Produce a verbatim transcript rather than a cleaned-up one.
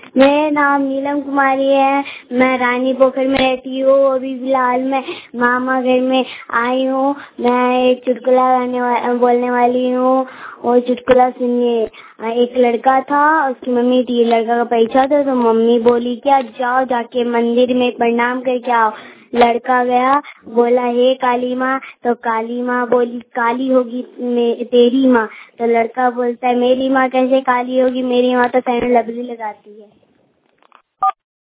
मेरा नाम नीलम कुमारी है। मैं रानी पोखर में रहती हूँ। अभी फिलहाल मैं मामा घर में आई हूँ। मैं एक चुटकुला गाने वा, बोलने वाली हूँ और चुटकुला सुनिए। एक लड़का था, उसकी मम्मी थी, लड़का का परीक्षा था तो मम्मी बोली क्या जाओ जाके मंदिर में प्रणाम करके आओ। लड़का गया, बोला हे काली माँ, तो काली माँ बोली काली होगी तेरी माँ। तो लड़का बोलता है मेरी माँ कैसे काली होगी, मेरी माँ तो सैंडल लबली लगाती है।